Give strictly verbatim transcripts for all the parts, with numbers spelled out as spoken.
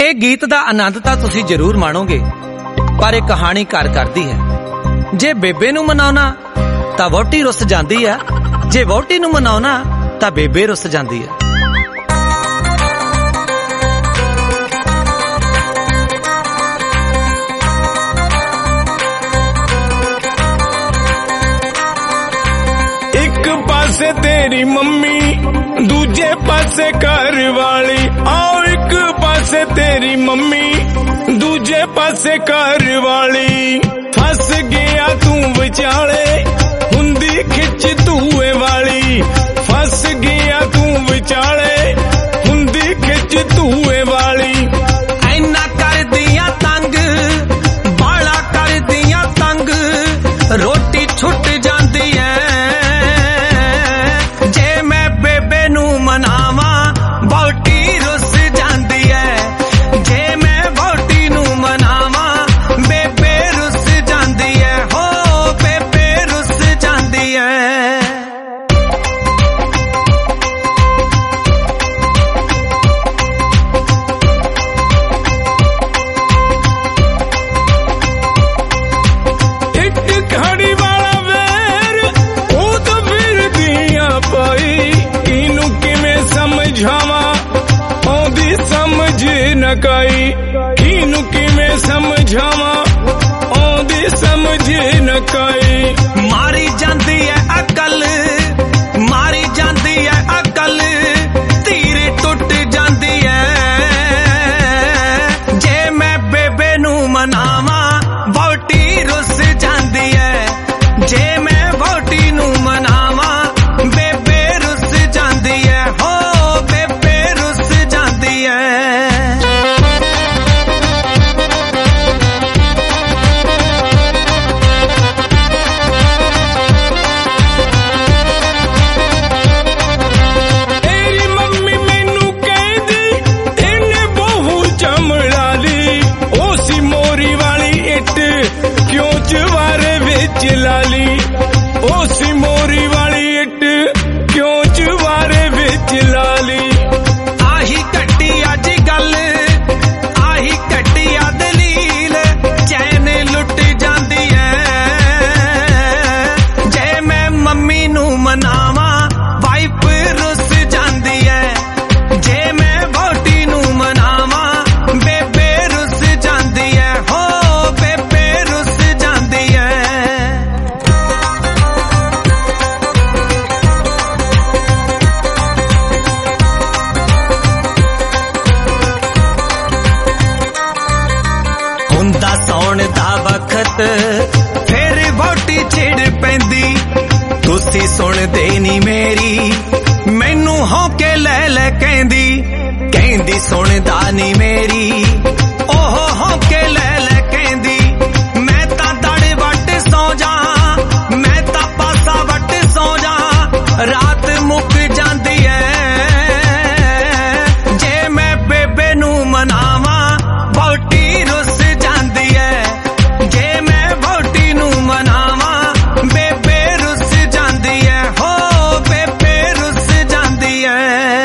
ਇਹ ਗੀਤ ਦਾ ਆਨੰਦ ਤਾਂ ਤੁਸੀਂ ਜ਼ਰੂਰ ਮਾਣੋਗੇ, ਪਰ ਇਹ ਕਹਾਣੀ ਘਰ ਕਰਦੀ ਹੈ। ਜੇ ਬੇਬੇ ਨੂੰ ਮਨਾਉਣਾ ਤਾਂ ਵਹੁਟੀ ਰੁੱਸ ਜਾਂਦੀ ਹੈ, ਜੇ ਵਹੁਟੀ ਨੂੰ ਮਨਾਉਣਾ ਤਾਂ ਬੇਬੇ ਰੁੱਸ ਜਾਂਦੀ ਹੈ। ਇੱਕ ਪਾਸੇ ਤੇਰੀ ਮੰਮੀ, ਦੂਜੇ ਪਾਸੇ ਘਰ ਵਾਲੀ। ਆਓ ਇੱਕ ਪਾਸੇ ਤੇਰੀ ਮੰਮੀ, ਦੂਜੇ ਪਾਸੇ ਘਰ ਵਾਲੀ। ਫਸ ਗਿਆ ਤੂੰ ਵਿਚਾਲੇ, ਹੁੰਦੀ ਖਿੱਚ ਧੂਏ ਵਾਲੀ। ਫਸ ਗਿਆ ਤੂੰ ਵਿਚਾਲੇ, ਹੁੰਦੀ ਖਿੱਚ ਧੂਏ ਵਾਲੀ। ਐਨਾ ਕਰਦੀਆਂ ਤੰਗ, ਬਾਲਾ ਕਰਦੀਆਂ ਤੰਗ, ਰੋਟੀ ਛੁੱਟ ਜਾਂਦੀ ਐ। ਜੇ ਮੈਂ ਬੇਬੇ ਨੂੰ ਮਨਾਵਾਂ, ਵਹੁਟੀ ਰੁੱਸ ਜਾਂਦੀ ਐ। ਜੇ ਮੈਂ ਵਹੁਟੀ ਨੂੰ ਮਨਾਵਾਂ, ਬੇਬੇ ਰੁੱਸ ਜਾਂਦੀ ਐ। ਹੋ ਬੇਬੇ ਰੁੱਸ ਜਾਂਦੀ ਐ। ਇੱਕ ਘੜੀ ਵਾਲਾ ਵੇਰ, ਉਹ ਤਾਂ ਫਿਰਦੀਆਂ ਪਾਈ। ਇਹਨੂੰ ਕਿਵੇਂ ਸਮਝਾਵਾਂ, ਆਉਂਦੀ ਸਮਝ ਨਾ ਕਾਈ। ਇਹਨੂੰ ਕਿਵੇਂ ਸਮਝਾਵਾਂ, ਆਉਂਦੀ ਸਮਝ ਨਾ ਕਾਈ। ਮਾਰੀ ਜਾਂਦੀ ਐ ਅਕਲ, ਮਾਰੀ ਜਾਂਦੀ ਐ ਅਕਲ, ਧੀਰ ਟੁੱਟ ਜਾਂਦੀ ਐ। ਜੇ ਮੈਂ ਬੇਬੇ ਨੂੰ ਮਨਾਵਾਂ, ਵਹੁਟੀ ਰੁੱਸ ਜਾਂਦੀ ਐ। ਜੇ ਮੈਂ ਵਹੁਟੀ ਨੂੰ ਮਨਾਵਾਂ, ਬੇਬੇ ਰੁੱਸ ਜਾਂਦੀ ਐ। ਹੋ ਬੇਬੇ ਰੁੱਸ ਜਾਂਦੀ ਐ। ਤੇਰੀ ਮੰਮੀ ਮੈਨੂੰ ਕਹਿੰਦੀ, ਇਹਨੇ ਬਹੂ ਚਮੜਾ ਲਈ। ਉਹ ਸੀ ਮੋਰੀ ਵਾਲੀ ਇੱਟ, ਕਿਉਂ ਚਵਾਰੇ ਵਿੱਚ ਲਾ ਲਈ। ਉਹ ਸੀ ਮੋਰੀ ਵਾਲੀ ਇੱਟ, ਕਿਉਂ ਚਵਾਰੇ ਵਿੱਚ ਲਾ ਲਈ। ਆਹੀ ਘੱਟੀ ਅੱਜ ਗੱਲ, ਆਹੀ ਘੱਟੀ ਆ ਦਲੀਲ, ਚੈਨ ਲੁੱਟ ਜਾਂਦੀ ਐ। ਜੇ ਮੈਂ ਮੰਮੀ ਨੂੰ ਮਨਾਵਾਂ, ਵਾਈਫ ਰੁੱਸ ਜਾਂਦੀ ਐ। ਜੇ ਮੈਂ ਵਹੁਟੀ ਨੂੰ ਮਨਾਵਾਂ, ਬੇਬੇ ਰੁੱਸ ਜਾਂਦੀ ਐ। ਹੋ ਬੇਬੇ ਰੁੱਸ ਜਾਂਦੀ ਐ। ਹੁੰਦਾ ਸੌਣ ਦਾ ਵਕਤ, ਫਿਰ ਵਹੁਟੀ ਛਿੜ ਪੈਂਦੀ। ਤੁਸੀਂ ਸੁਣਦੇ ਨੀ ਮੇਰੀ, ਮੈਨੂੰ ਹੌਕੇ ਲੈ ਲੈ ਕਹਿੰਦੀ। ਕਹਿੰਦੀ ਸੁਣਦਾ ਨੀ ਮੇਰੀ, ਉਹ ਹੌਕੇ ਲੈ ਲੈ ਕਹਿੰਦੀ। ਮੈਂ ਤਾਂ ਦੜ ਵੱਟ ਸੌ ਜਾ, ਮੈਂ ਤਾਂ ਪਾਸਾ ਵੱਟ ਸੌ ਜਾ, ਰਾਤ ਮੁੱਕ ਜਾਂਦੀ ਐ। ਜੇ ਮੈਂ ਬੇਬੇ ਨੂੰ ਮਨਾਵਾਂ, ਵਹੁਟੀ ਰੁੱਸ ਜਾਂਦੀ ਐ। ਜੇ ਮੈਂ ਵਹੁਟੀ ਨੂੰ ਮਨਾਵਾਂ, ਬੇਬੇ ਰੁੱਸ ਜਾਂਦੀ ਐ। ਹੋ ਬੇਬੇ ਰੁੱਸ ਜਾਂਦੀ ਐ।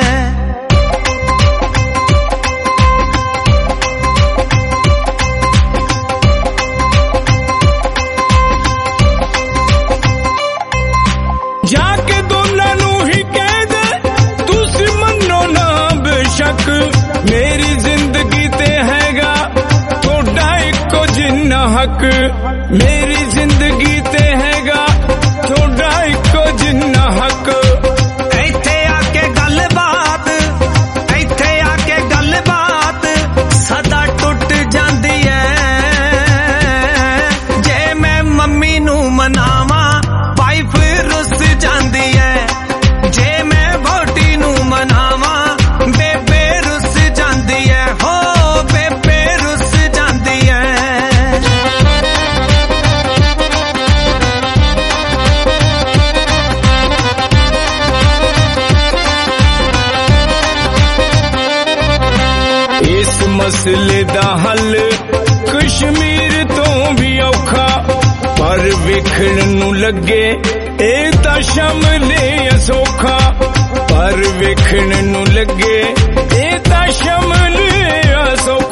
ਜਾ ਕੇ ਦੋਨਾਂ ਨੂੰ ਹੀ ਕਹਿ ਦੇ, ਤੁਸੀਂ ਮੰਨੋ ਨਾ ਬੇਸ਼ੱਕ। ਮੇਰੀ ਜ਼ਿੰਦਗੀ ਤੇ ਹੈਗਾ ਤੁਹਾਡਾ ਇੱਕੋ ਜਿੰਨਾ ਹੱਕ। ਮੇਰੀ ਜ਼ਿੰਦਗੀ ਤੇ ਹੈਗਾ ਤੁਹਾਡਾ ਇੱਕੋ ਜਿੰਨਾ ਹੱਕ। ਇੱਥੇ ਆ ਕੇ ਗੱਲਬਾਤ, ਇੱਥੇ ਆ ਕੇ ਗੱਲਬਾਤ, ਸਦਾ ਟੁੱਟ ਜਾਂਦੀ ਐ। ਜੇ ਮੈਂ ਮੰਮੀ ਨੂੰ ਮਨਾਵਾਂ, ਵਾਈਫ ਰੁੱਸ ਜਾਂਦੀ ਐ। ਜੇ ਮੈਂ ਵਹੁਟੀ ਨੂੰ ਮਨਾਵਾਂ, ਬੇਬੇ ਰੁੱਸ ਜਾਂਦੀ ਐ। ਹੋ ਬੇਬੇ ਰੁੱਸ ਜਾਂਦੀ ਐ। ਇਸ ਮਸਲੇ ਦਾ ਹੱਲ ਕਸ਼ਮੀਰ ਤੋਂ ਵੀ ਔਖਾ, ਪਰ ਵੇਖਣ ਨੂੰ ਲੱਗੇ ਇਹ ਤਾਂ ਸ਼ਮਲੇ ਅਸੌਖਾ। ਪਰ ਵੇਖਣ ਨੂੰ ਲੱਗੇ ਇਹ ਤਾਂ ਸ਼ਮਲੇ ਅਸੌਖਾ।